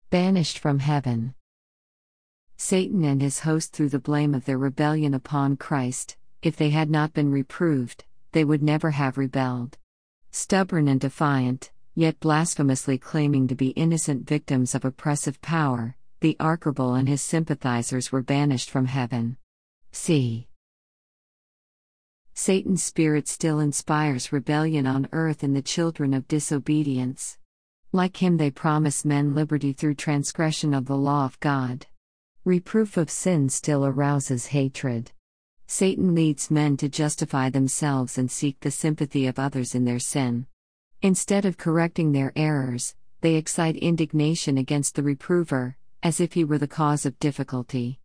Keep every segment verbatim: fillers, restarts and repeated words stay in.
Banished from heaven. Satan and his host, threw the blame of their rebellion upon Christ. If they had not been reproved, they would never have rebelled. Stubborn and defiant, yet blasphemously claiming to be innocent victims of oppressive power, the archangel and his sympathizers were banished from heaven. C. Satan's spirit still inspires rebellion on earth in the children of disobedience. Like him, they promise men liberty through transgression of the law of God. Reproof of sin still arouses hatred. Satan leads men to justify themselves and seek the sympathy of others in their sin. Instead of correcting their errors, they excite indignation against the reprover, as if he were the cause of difficulty.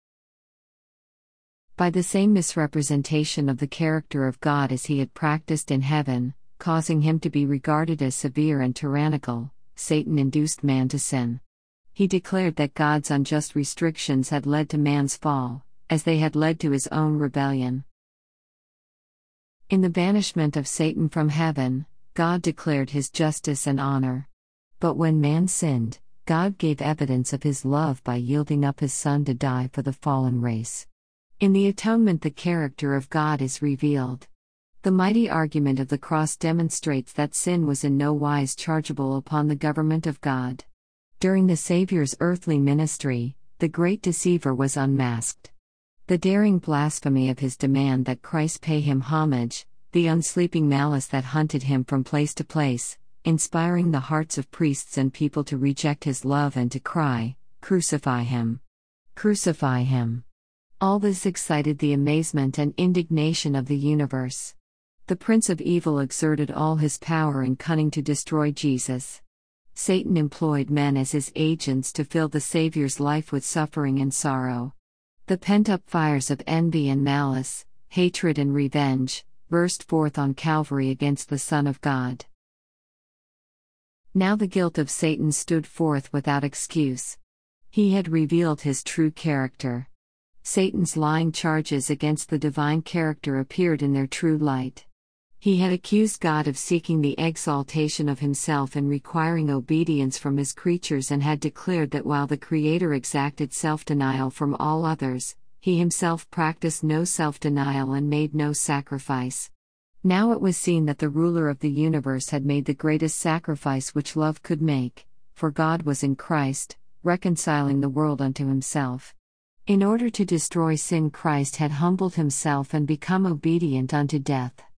By the same misrepresentation of the character of God as he had practiced in heaven, causing him to be regarded as severe and tyrannical, Satan induced man to sin. He declared that God's unjust restrictions had led to man's fall, as they had led to his own rebellion. In the banishment of Satan from heaven, God declared his justice and honor. But when man sinned, God gave evidence of his love by yielding up his Son to die for the fallen race. In the atonement, the character of God is revealed. The mighty argument of the cross demonstrates that sin was in no wise chargeable upon the government of God. During the Savior's earthly ministry, the great deceiver was unmasked. The daring blasphemy of his demand that Christ pay him homage, the unsleeping malice that hunted him from place to place, inspiring the hearts of priests and people to reject his love and to cry, "Crucify him! Crucify him!" All this excited the amazement and indignation of the universe. The Prince of Evil exerted all his power and cunning to destroy Jesus. Satan employed men as his agents to fill the Savior's life with suffering and sorrow. The pent-up fires of envy and malice, hatred and revenge, burst forth on Calvary against the Son of God. Now the guilt of Satan stood forth without excuse. He had revealed his true character. Satan's lying charges against the divine character appeared in their true light. He had accused God of seeking the exaltation of himself and requiring obedience from his creatures, and had declared that while the Creator exacted self-denial from all others, he himself practiced no self-denial and made no sacrifice. Now it was seen that the ruler of the universe had made the greatest sacrifice which love could make, for God was in Christ, reconciling the world unto himself. In order to destroy sin, Christ had humbled himself and become obedient unto death.